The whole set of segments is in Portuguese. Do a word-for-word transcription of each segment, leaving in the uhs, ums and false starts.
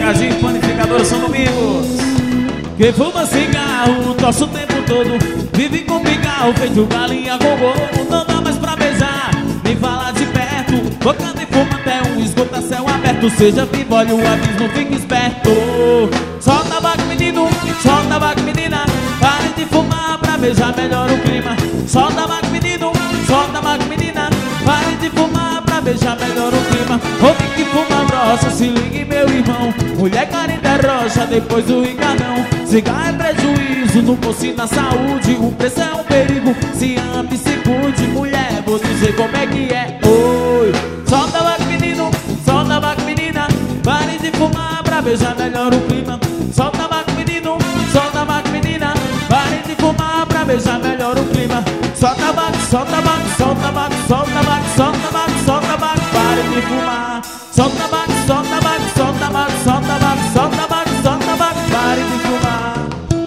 Mercadinho Panificadora São Domingos. Quem fuma cigarro, tosse o tempo todo, vive com pigarro, feito galinha com ovo. Não dá mais pra beijar, nem falar de perto, bocando e fuma até um esgoto a céu aberto. Seja vivo, olha o abismo, fique esperto. Solta tabaco, menino, solta tabaco, menina, pare de fumar pra beijar, melhora o clima. Solta tabaco, menino, solta tabaco, menina, pare de fumar pra beijar, melhora o clima. Homem que fuma brocha, se ligue meu irmão, mulher careta é rocha, depois do ricadão. Cigarro é prejuízo, no bolso e na saúde, o preço é um perigo, se ame e se cuide. Mulher, vou dizer como é que é. Oi, solta tabaco, menino, solta tabaco, menina, pare de fumar pra beijar, melhora o clima. Solta tabaco, menino, solta tabaco, menina, pare de fumar pra beijar, melhora o clima. Solta tabaco, solta tabaco, solta tabaco, solta tabaco, solta tabaco, solta tabaco, pare de fumar. Solta tabaco, solta tabaco, solta tabaco, solta tabaco, solta tabaco, solta tabaco, pare de fumar.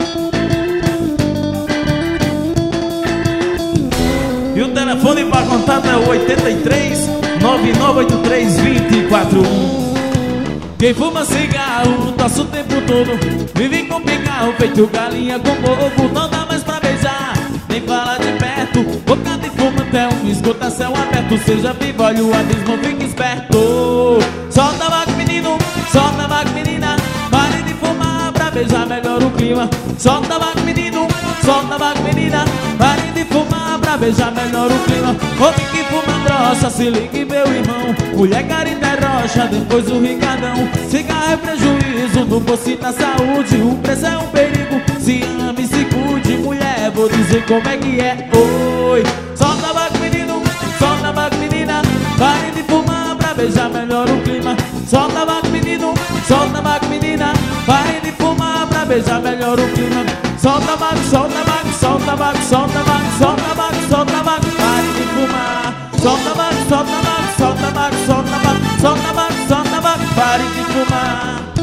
E o telefone para contato é o oito três, nove nove oito três, dois quatro um. Quem fuma cigarro, tosse o tempo todo, vive com pigarro, feito galinha com ovo. Não dá mais pra beijar, nem fala de perto, bocado e fuma até um esgoto a céu aberto. Seja vivo, olha o abismo, fique esperto. Solta tabaco, menino, solta tabaco, menina, pare de fumar pra beijar, melhora o clima. Solta tabaco, menino, solta tabaco, menina, pare de fumar pra beijar, melhora o clima. Homem que fuma brocha, se ligue meu irmão, mulher careta é rocha, depois do ricadão. Cigarro é prejuízo, no bolso e na saúde, o preço é um perigo, se ame e se cuide. Mulher, vou dizer como é que é. Oi, solta tabaco, menino, solta tabaco, menina, pare de fumar pra beijar, melhora o clima. Solta tabaco, menino, solta tabaco, menina, pare de fumar pra beijar, melhora o clima. Solta tabaco, solta tabaco, solta tabaco, solta tabaco, solta tabaco, solta tabaco, pare de fumar. Solta tabaco, solta tabaco, solta tabaco, solta tabaco, solta tabaco, solta tabaco, pare de fumar.